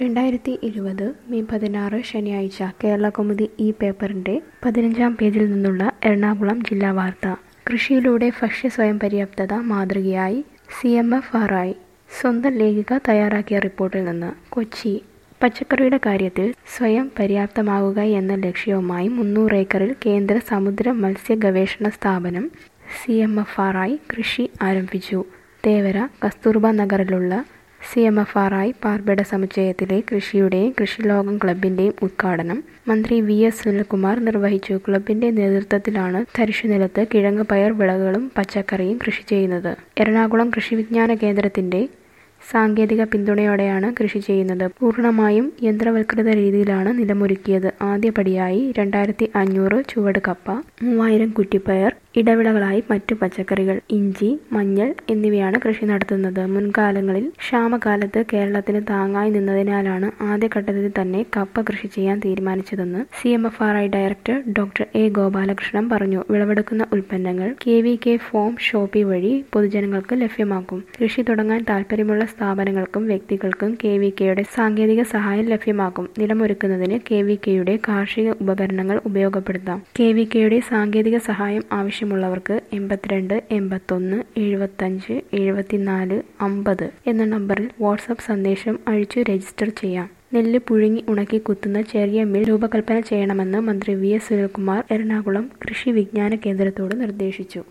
2020 May 16 ശനിയാഴ്ച കേരളകൗമുദി ഈ പേപ്പറിന്റെ 15-ാം പേജിൽ നിന്നുള്ള എറണാകുളം ജില്ലാ വാർത്ത. കൃഷിയിലൂടെ ഭക്ഷ്യ സ്വയം പര്യാപ്തത മാതൃകയായി CMFRI. സ്വന്തം ലേഖിക തയ്യാറാക്കിയ റിപ്പോർട്ടിൽ നിന്ന്. കൊച്ചി. പച്ചക്കറിയുടെ കാര്യത്തിൽ സ്വയം പര്യാപ്തമാകുക എന്ന ലക്ഷ്യവുമായി 300 ഏക്കറിൽ കേന്ദ്ര സമുദ്ര മത്സ്യ ഗവേഷണ സ്ഥാപനം CMFRI കൃഷി ആരംഭിച്ചു. തേവര കസ്തൂർബ നഗറിലുള്ള CMFRI പാർപ്പിട സമുച്ചയത്തിലെ കൃഷിയുടെയും കൃഷിലോകം ക്ലബിന്റെയും ഉദ്ഘാടനം മന്ത്രി VS സുനിൽകുമാർ നിർവഹിച്ചു. ക്ലബിന്റെ നേതൃത്വത്തിലാണ് തരിശുനിലത്ത് കിഴങ്ങ് പയർ വിളകളും പച്ചക്കറിയും കൃഷി ചെയ്യുന്നത്. എറണാകുളം കൃഷി വിജ്ഞാന കേന്ദ്രത്തിന്റെ സാങ്കേതിക പിന്തുണയോടെയാണ് കൃഷി ചെയ്യുന്നത്. പൂർണ്ണമായും യന്ത്രവൽകൃത രീതിയിലാണ് നിലമൊരുക്കിയത്. ആദ്യപടിയായി 2500 ചുവട് കപ്പ, 3000 കുറ്റിപ്പയർ, ഇടവിളകളായി മറ്റു പച്ചക്കറികൾ, ഇഞ്ചി, മഞ്ഞൾ എന്നിവയാണ് കൃഷി നടത്തുന്നത്. മുൻകാലങ്ങളിൽ ക്ഷാമകാലത്ത് കേരളത്തിന് താങ്ങായി നിന്നതിനാലാണ് ആദ്യഘട്ടത്തിൽ തന്നെ കപ്പ കൃഷി ചെയ്യാൻ തീരുമാനിച്ചതെന്ന് CMFRI director doctor A. Gopalakrishnan പറഞ്ഞു. വിളവെടുക്കുന്ന ഉൽപ്പന്നങ്ങൾ KVK ഫോം ഷോപ്പി വഴി പൊതുജനങ്ങൾക്ക് ലഭ്യമാക്കും. കൃഷി തുടങ്ങാൻ താൽപ്പര്യമുള്ള സ്ഥാപനങ്ങൾക്കും വ്യക്തികൾക്കും KVKയുടെ സാങ്കേതിക സഹായം ലഭ്യമാക്കും. നിലമൊരുക്കുന്നതിന് KVKയുടെ കാർഷിക ഉപകരണങ്ങൾ ഉപയോഗപ്പെടുത്താം. KVKയുടെ സാങ്കേതിക സഹായം ആവശ്യമുള്ളവർക്ക് 82 81 75 74 50 എന്ന നമ്പറിൽ വാട്സ്ആപ്പ് സന്ദേശം അയച്ചു രജിസ്റ്റർ ചെയ്യാം. നെല്ല് പുഴുങ്ങി ഉണക്കി കുത്തുന്ന ചെറിയ മിൽ രൂപകൽപ്പന ചെയ്യണമെന്ന് മന്ത്രി VS സുനിൽകുമാർ എറണാകുളം കൃഷി വിജ്ഞാന കേന്ദ്രത്തോട് നിർദ്ദേശിച്ചു.